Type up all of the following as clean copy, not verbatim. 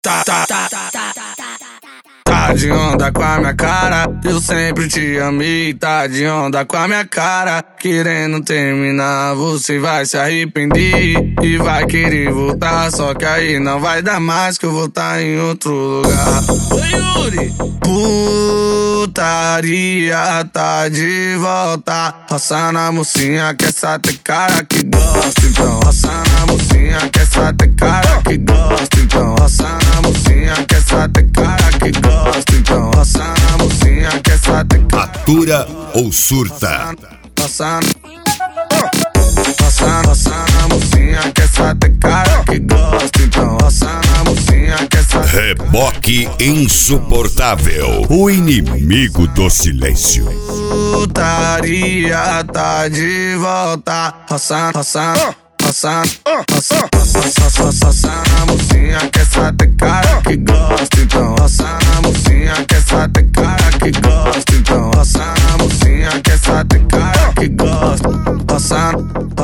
Tá de onda com a minha cara, eu sempre te amei. Tá de onda com a minha cara, querendo terminar, você vai se arrepender e vai querer voltar, só que aí não vai dar mais, que eu vou tá em outro lugar. Oi, Yuri! Putaria tá de volta, roça na mocinha que essa tem cara que gosta. Então roça na mocinha que essa tem cara que gosta. Então roça na mocinha que essa tem cara que gosta. Então roça na mocinha que essa tem cara. Atura ou surta? Roça na mocinha que essa tem cara que gosta. Então roça na mocinha que essa. Reboque insuportável, o inimigo do silêncio. Putaria tá de volta, roça na mocinha que essa tem cara que gosta. Então roça na mocinha que essa tem cara que gosta. Então roça na mocinha que essa tem cara que gosta. Roça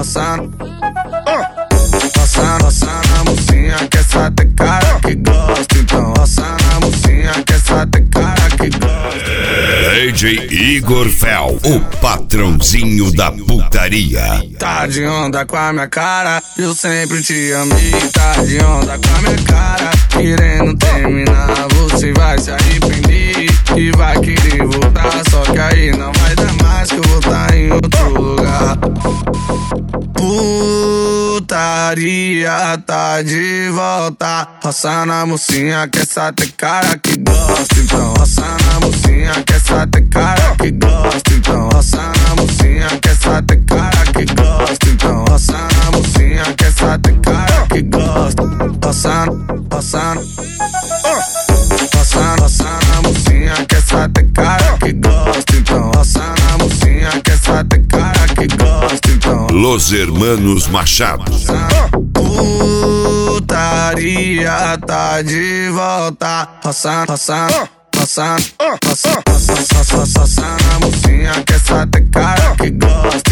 na mocinha que essa tem cara que gosta. Então roça na mocinha que essa tem cara que gosta. DJ Igor Fel, o patrãozinho da putaria. Tá de onda com a minha cara, eu sempre te amei. Tá de onda com a minha cara, querendo terminar, você vai se arrepender e vai querer voltar, só que aí não vai dar mais, que eu vou tá em outro lugar. Putaria tá de volta, roça na mocinha que essa tem cara que gosta. Então roça na mocinha que essa tem cara que gosta. Então roça na mocinha que essa tem cara que gosta. Então roça na mocinha que essa tem cara que gosta. Roça na mocinha que essa tem cara que gosta. Então roça na mocinha que essa tem cara que gosta. Então Los Hermanos Machado. Putaria tá de volta, roça na mocinha que essa tem cara que gosta.